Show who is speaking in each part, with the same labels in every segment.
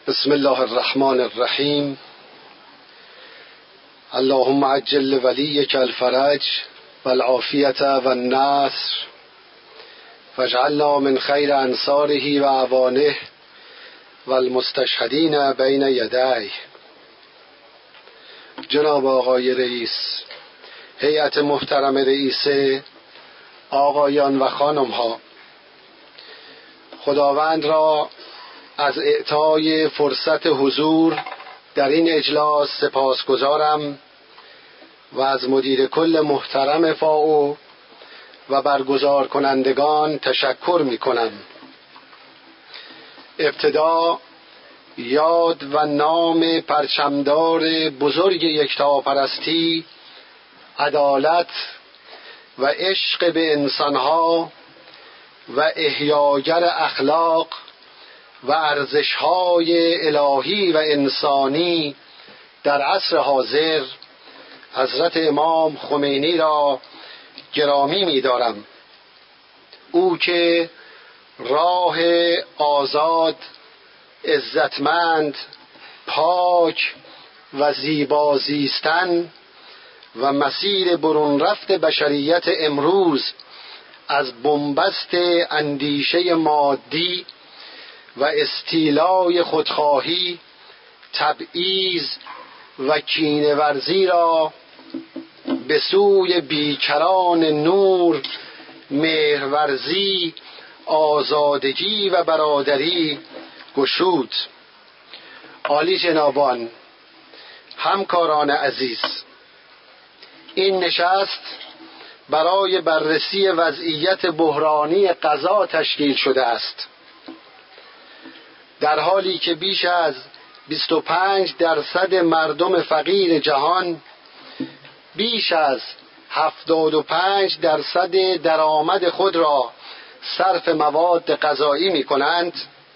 Speaker 1: بسم الله الرحمن الرحیم. اللهم عجل ولیک الفرج والعافیة والنصر واجعلنا من خیر انصاره و اعوانه والمستشهدین بین یدیه. جناب آقای رئیس، هیئت محترم رئیسه، آقایان و خانمها، خداوند را از اعطای فرصت حضور در این اجلاس سپاسگزارم و از مدیر کل محترم فائو و برگزار کنندگان تشکر می کنم. ابتدا یاد و نام پرچمدار بزرگ یکتاپرستی، عدالت و عشق به انسانها و احیاگر اخلاق و ارزش‌های الهی و انسانی در عصر حاضر حضرت امام خمینی را گرامی می‌دارم. او که راه آزاد، عزتمند، پاک و زیبا زیستن و مسیر برون رفت بشریت امروز از بنبست اندیشه مادی و استیلای خودخواهی، تبعیض و کینه‌ورزی را به سوی بیکران نور، مهرورزی، آزادگی و برادری گشود. عالی جنابان، همکاران عزیز، این نشست برای بررسی وضعیت بحرانی غزه تشکیل شده است. در حالی که بیش از 25% مردم فقیر جهان بیش از 75% درآمد خود را صرف مواد غذایی می کنند،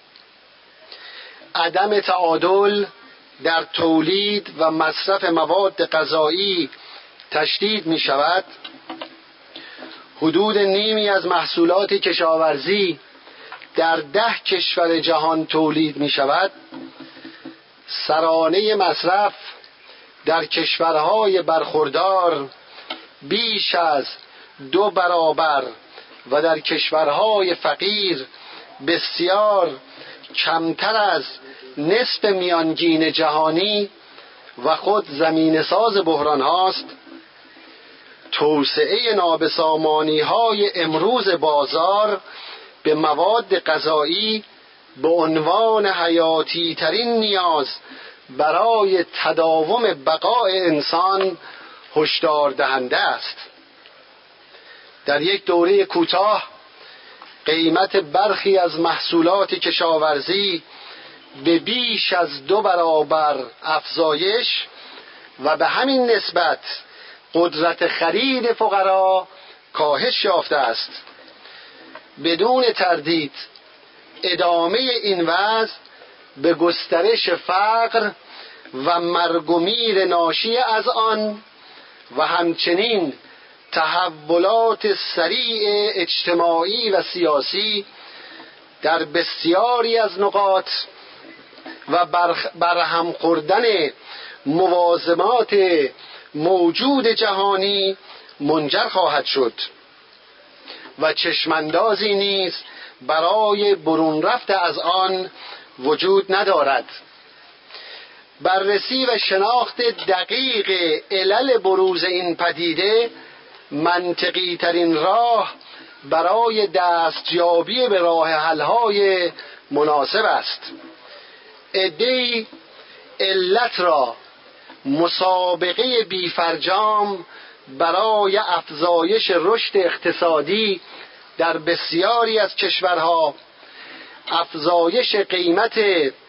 Speaker 1: عدم تعادل در تولید و مصرف مواد غذایی تشدید می شود، حدود نیمی از محصولات کشاورزی در 10 کشور جهان تولید می شود، سرانه مصرف در کشورهای برخوردار بیش از 2 برابر و در کشورهای فقیر بسیار کمتر از نصف میانگین جهانی و خود زمینه ساز بحران هاست. توسعه نابسامانی های امروز بازار به مواد غذایی به عنوان حیاتی ترین نیاز برای تداوم بقای انسان هشدار دهنده است. در یک دوره کوتاه قیمت برخی از محصولات کشاورزی به بیش از 2 برابر افزایش و به همین نسبت قدرت خرید فقرا کاهش یافته است. بدون تردید ادامه این وضع به گسترش فقر و مرگ و میر ناشی از آن و همچنین تحولات سریع اجتماعی و سیاسی در بسیاری از نقاط و برهم خوردن موازمات موجود جهانی منجر خواهد شد و چشماندازی نیز برای برون رفت از آن وجود ندارد. بررسی و شناخت دقیق علل بروز این پدیده منطقی ترین راه برای دستیابی به راه حل‌های مناسب است. عده‌ای علت را مسابقه بی‌فرجام برای افزایش رشد اقتصادی در بسیاری از کشورها، افزایش قیمت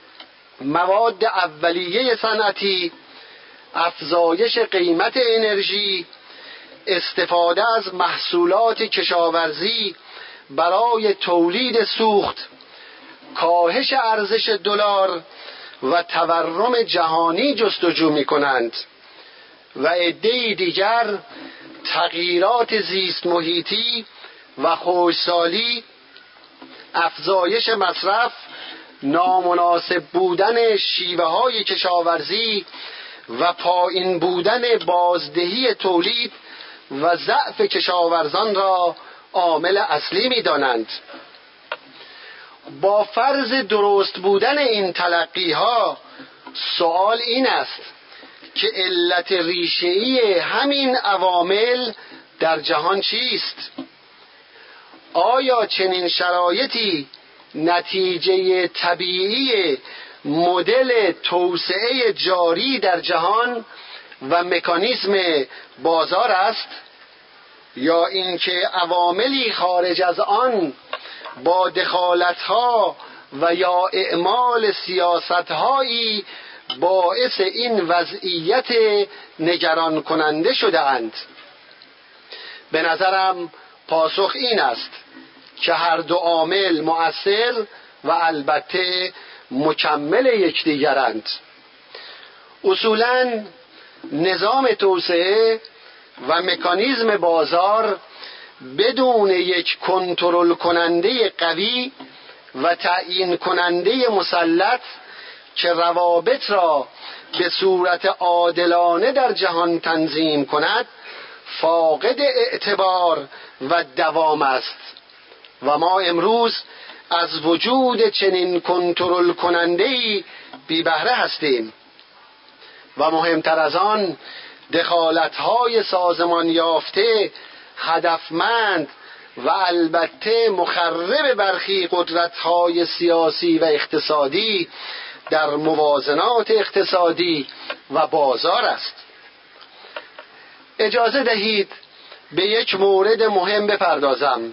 Speaker 1: مواد اولیه صنعتی، افزایش قیمت انرژی، استفاده از محصولات کشاورزی برای تولید سوخت، کاهش ارزش دلار و تورم جهانی جستجو می کنند و عده‌ای دیگر تغییرات زیست محیطی و خشکسالی، افزایش مصرف نامناسب بودن شیوه های کشاورزی و پایین بودن بازدهی تولید و ضعف کشاورزان را عامل اصلی می دانند. با فرض درست بودن این تلقی ها، سوال این است که علت ریشه‌ای همین عوامل در جهان چیست؟ آیا چنین شرایطی نتیجه طبیعی مدل توسعه جاری در جهان و مکانیزم بازار است، یا اینکه عواملی خارج از آن با دخالت‌ها و یا اعمال سیاست‌هایی باعث این وضعیت نگران کننده شده اند؟ به نظرم پاسخ این است که هر دو عامل مؤثر و البته مکمل یکدیگرند. اصولاً نظام توسعه و مکانیزم بازار بدون یک کنترل کننده قوی و تعیین کننده مسلط که روابط را به صورت عادلانه در جهان تنظیم کند فاقد اعتبار و دوام است و ما امروز از وجود چنین کنترل کننده‌ای بی بهره هستیم و مهمتر از آن دخالت‌های سازمان یافته، هدفمند و البته مخرب برخی قدرت‌های سیاسی و اقتصادی در موازنات اقتصادی و بازار است. اجازه دهید به یک مورد مهم بپردازم.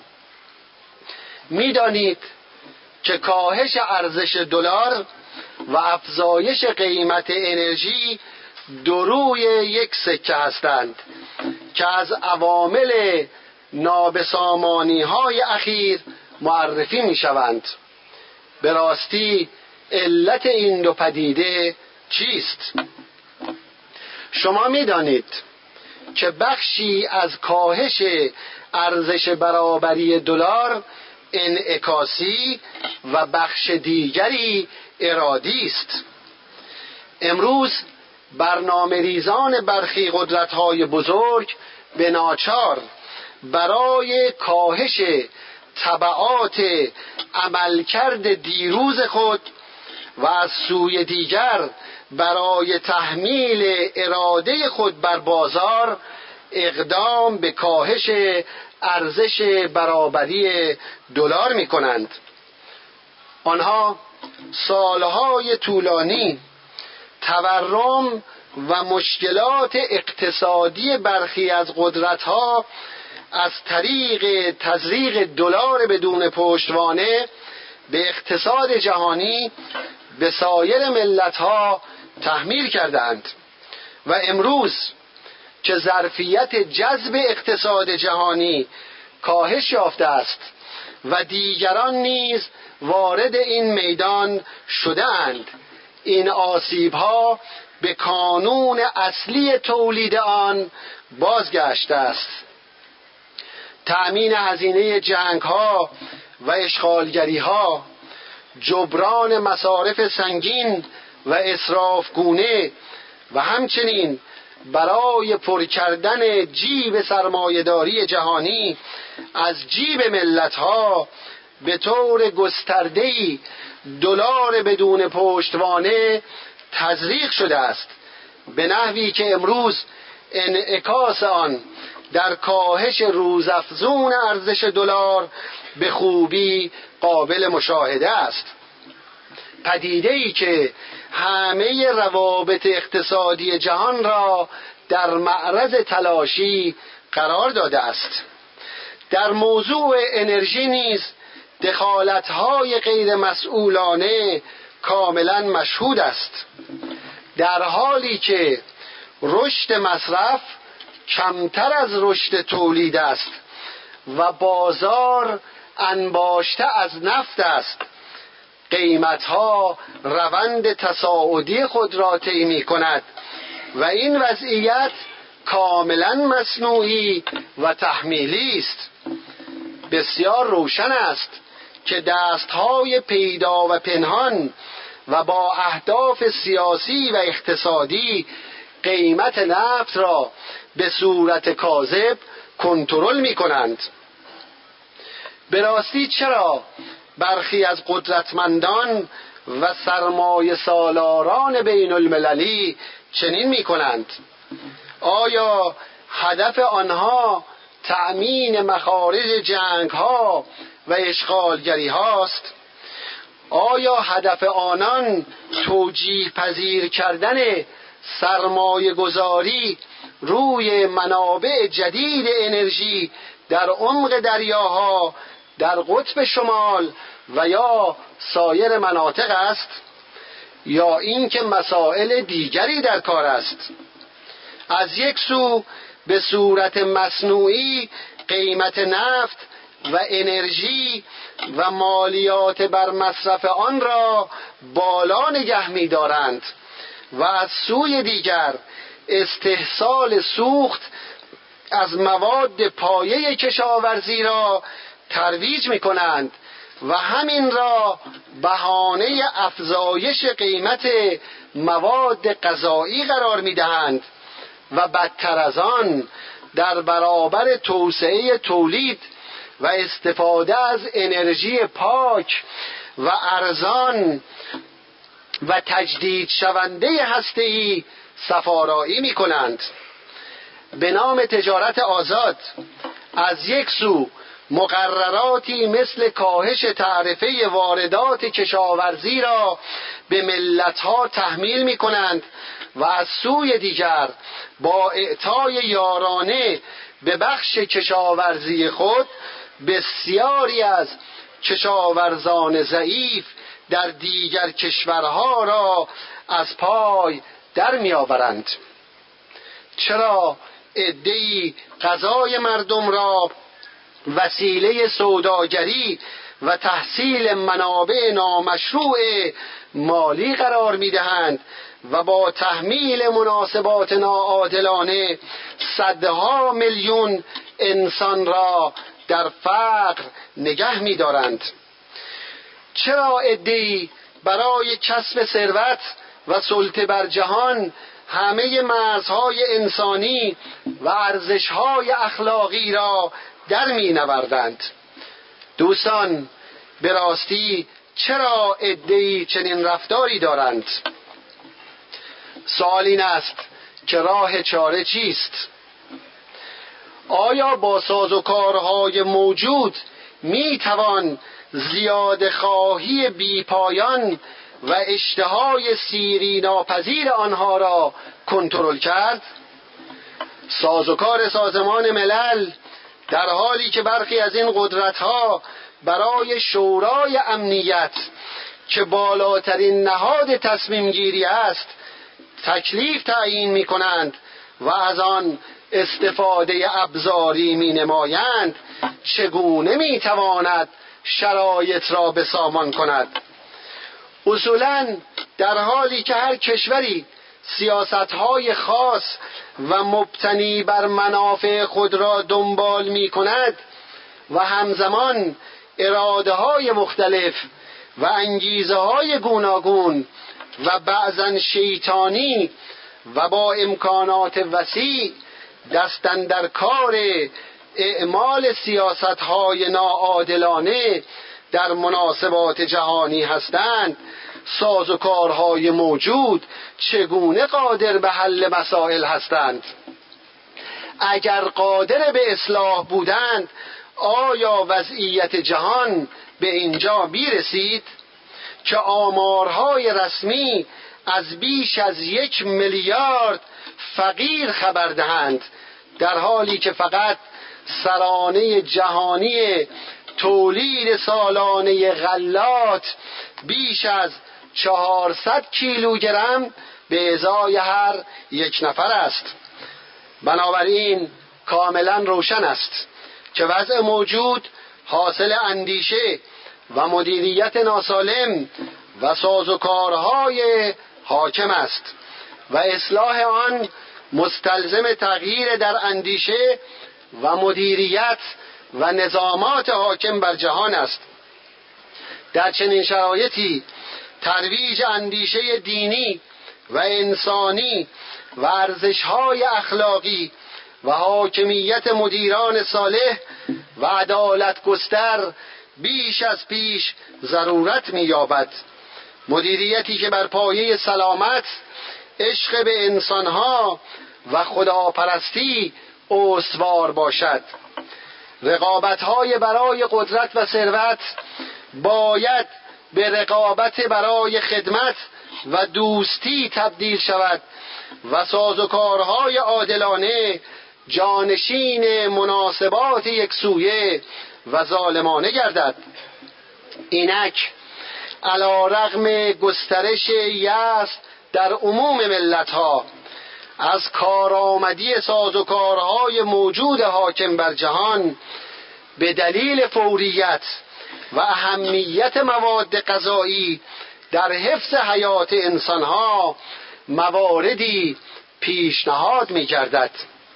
Speaker 1: می‌دانید که کاهش ارزش دلار و افزایش قیمت انرژی دو روی یک سکه هستند که از عوامل نابسامانی‌های اخیر معرفی می‌شوند. به راستی علت این دو پدیده چیست؟ شما می‌دانید که بخشی از کاهش ارزش برابری دلار انعکاسی و بخش دیگری ارادی است. امروز برنامه ریزان برخی قدرت‌های بزرگ به ناچار برای کاهش تبعات عملکرد دیروز خود و از سوی دیگر برای تحمیل اراده خود بر بازار اقدام به کاهش ارزش برابری دلار می کنند. آنها سالهای طولانی تورم و مشکلات اقتصادی برخی از قدرت‌ها از طریق تزریق دلار بدون پشتوانه به اقتصاد جهانی به سایر ملت‌ها تحمیل کردند و امروز که ظرفیت جذب اقتصاد جهانی کاهش یافته است و دیگران نیز وارد این میدان شده‌اند، این آسیب‌ها به کانون اصلی تولید آن بازگشته است. تأمین هزینه جنگ‌ها و اشغالگری‌ها، جبران مصارف سنگین و اسرافگونه و همچنین برای پر کردن جیب سرمایه‌داری جهانی از جیب ملت‌ها به طور گسترده‌ای دلار بدون پشتوانه تزریق شده است، به نحوی که امروز انعکاس آن در کاهش روزافزون ارزش دلار به خوبی قابل مشاهده است. پدیده‌ای که همه روابط اقتصادی جهان را در معرض تلاشی قرار داده است. در موضوع انرژی نیز دخالت‌های غیر مسئولانه کاملا مشهود است، در حالی که رشد مصرف کمتر از رشد تولید است و بازار انباشته از نفت است. قیمت‌ها روند تصاعدی خود را طی می‌کند و این وضعیت کاملا مصنوعی و تحمیلی است. بسیار روشن است که دستهای پیدا و پنهان و با اهداف سیاسی و اقتصادی قیمت نفت را به صورت کاذب کنترل می‌کنند. به راستی چرا برخی از قدرتمندان و سرمایه سالاران بین المللی چنین می‌کنند؟ آیا هدف آنها تأمین مخارج جنگ‌ها و اشغالگری هاست؟ آیا هدف آنان توجیه پذیر کردن سرمایه گذاری روی منابع جدید انرژی در عمق دریاها در قطب شمال و یا سایر مناطق است، یا اینکه مسائل دیگری در کار است؟ از یک سو به صورت مصنوعی قیمت نفت و انرژی و مالیات بر مصرف آن را بالا نگه می‌دارند و از سوی دیگر استحصال سوخت از مواد پایه کشاورزی را ترویج می‌کنند و همین را بهانه افزایش قیمت مواد غذایی قرار می‌دهند و بدتر از آن در برابر توسعه تولید و استفاده از انرژی پاک و ارزان و تجدید شونده هسته‌ای صفارایی می‌کنند. به نام تجارت آزاد از یک سو مقرراتی مثل کاهش تعرفه واردات کشاورزی را به ملت‌ها تحمیل می‌کنند و از سوی دیگر با اعطای یارانه به بخش کشاورزی خود بسیاری از کشاورزان ضعیف در دیگر کشورها را از پای در می‌آورند. چرا عده‌ای غذای مردم را وسیله سوداگری و تحصیل منابع نامشروع مالی قرار می‌دهند و با تحمیل مناسبات ناعادلانه صدها میلیون انسان را در فقر نگه می‌دارند؟ چرا عده‌ای برای کسب ثروت و سلطه بر جهان همه مرزهای انسانی و ارزش‌های اخلاقی را در می‌نوردند؟ دوستان، به راستی چرا عده‌ای چنین رفتاری دارند؟ سوال این است که راه چاره چیست؟ آیا با سازوکارهای موجود میتوان زیاده خواهی بیپایان و اشتهای سیری ناپذیر آنها را کنترل کرد؟ سازوکار سازمان ملل در حالی که برخی از این قدرت‌ها برای شورای امنیت که بالاترین نهاد تصمیم گیری است تکلیف تعیین می‌کنند و از آن استفاده ابزاری می‌نمایند، چگونه می‌تواند شرایط را به سامان کند؟ اصولاً در حالی که هر کشوری سیاست‌های خاص و مبتنی بر منافع خود را دنبال می‌کند و همزمان اراده‌های مختلف و انگیزه‌های گوناگون و بعضاً شیطانی و با امکانات وسیع دستن در کار اعمال سیاست‌های ناعادلانه در مناسبات جهانی هستند، سازوکارهای موجود چگونه قادر به حل مسائل هستند؟ اگر قادر به اصلاح بودند آیا وضعیت جهان به اینجا میرسید که آمارهای رسمی از بیش از 1 میلیارد فقیر خبر دهند، در حالی که فقط سرانه جهانی تولید سالانه غلات بیش از 400 کیلوگرم به ازای هر یک نفر است. بنابراین کاملا روشن است که وضع موجود حاصل اندیشه و مدیریت ناسالم و سازوکارهای حاکم است و اصلاح آن مستلزم تغییر در اندیشه و مدیریت و نظامات حاکم بر جهان است. در چنین شرایطی ترویج اندیشه دینی و انسانی و ارزش‌های اخلاقی و حاکمیت مدیران صالح و عدالت گستر بیش از پیش ضرورت می‌یابد. مدیریتی که بر پایه سلامت، عشق به انسانها و خداپرستی استوار باشد. رقابت‌های برای قدرت و ثروت باید به رقابت برای خدمت و دوستی تبدیل شود و سازوکارهای عادلانه جانشین مناسبات یکسویه و ظالمانه گردد. اینک علی رغم گسترش یأس در عموم ملت‌ها از کارآمدی سازوکارهای موجود حاکم بر جهان، به دلیل فوریت و اهمیت مواد غذایی در حفظ حیات انسانها مواردی پیشنهاد می‌گردد.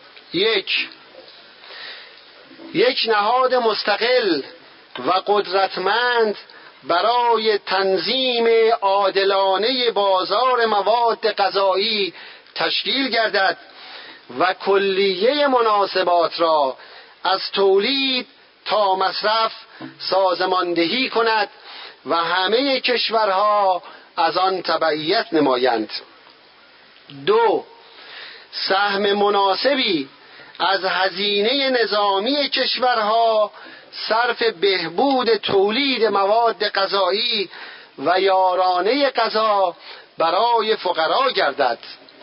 Speaker 1: یک نهاد مستقل و قدرتمند برای تنظیم عادلانه بازار مواد غذایی تشکیل گردد و کلیه مناسبات را از تولید تا مصرف سازماندهی کند و همه کشورها از آن تبعیت نمایند. 2. سهم مناسبی از هزینه نظامی کشورها صرف بهبود تولید مواد غذایی و یارانه غذا برای فقرا گردد.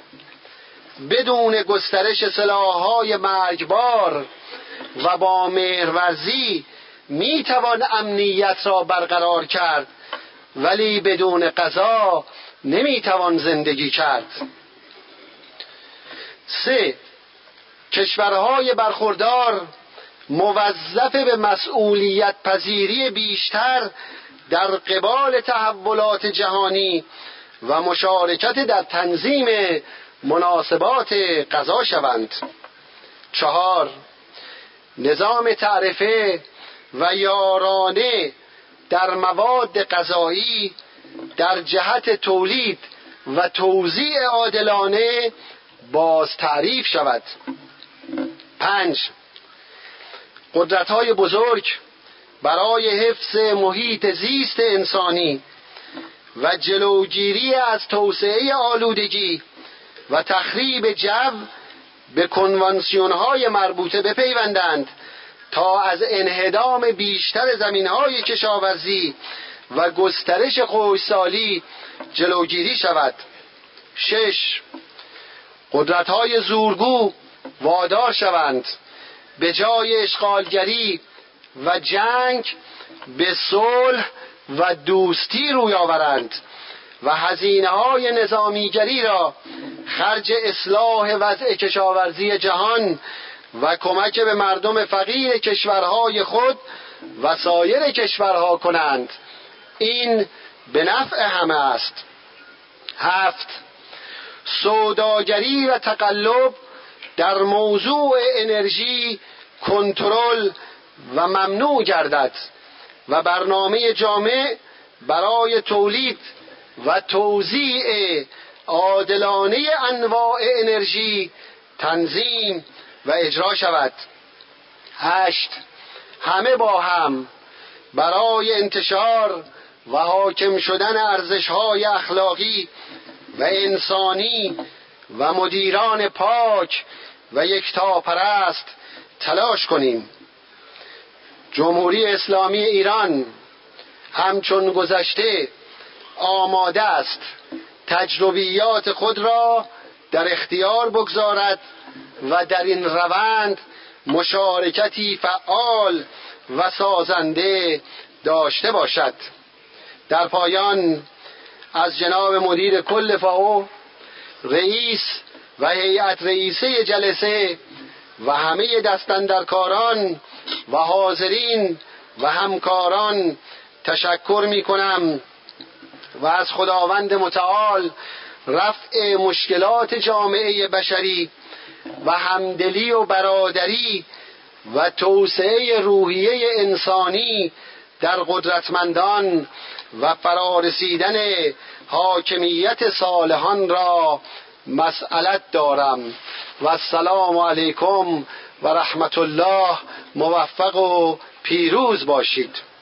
Speaker 1: بدون گسترش سلاح‌های مرگبار و با مهرورزی میتوان امنیت را برقرار کرد، ولی بدون غذا نمیتوان زندگی کرد. 3. کشورهای برخوردار موظف به مسئولیت پذیری بیشتر در قبال تحولات جهانی و مشارکت در تنظیم مناسبات غذا شوند. 4. نظام تعرفه و یارانه در مواد غذایی در جهت تولید و توزیع عادلانه باز تعریف شود. 5. قدرت‌های بزرگ برای حفظ محیط زیست انسانی و جلوگیری از توسعه آلودگی و تخریب جو به کنوانسیون‌های مربوطه بپیوندند تا از انهدام بیشتر زمین‌های کشاورزی و گسترش خشکسالی جلوگیری شود. 6. قدرت‌های زورگو وادار شوند به جای اشغالگری و جنگ به صلح و دوستی روی آورند و هزینه‌های نظامیگری را خرج اصلاح وضع کشاورزی جهان و کمک به مردم فقیر کشورهای خود و سایر کشورها کنند. این به نفع همه است. 7. سوداگری و تقلب در موضوع انرژی کنترل و ممنوع گردد و برنامه جامع برای تولید و توزیع عادلانه انواع انرژی تنظیم و اجرا شود. 8. همه با هم برای انتشار و حاکم شدن ارزش‌های اخلاقی و انسانی و مدیران پاک و یکتاپرست تلاش کنیم. جمهوری اسلامی ایران همچون گذشته آماده است تجربیات خود را در اختیار بگذارد و در این روند مشارکتی فعال و سازنده داشته باشد. در پایان از جناب مدیر کل فائو، رئیس و هیئت رئیسه جلسه و همه دستاندرکاران و حاضرین و همکاران تشکر می کنم و از خداوند متعال رفع مشکلات جامعه بشری و همدلی و برادری و توسعه روحیه انسانی در قدرتمندان و فرارسیدن حاکمیت صالحان را مسئلت دارم. و السلام علیکم و رحمت الله. موفق و پیروز باشید.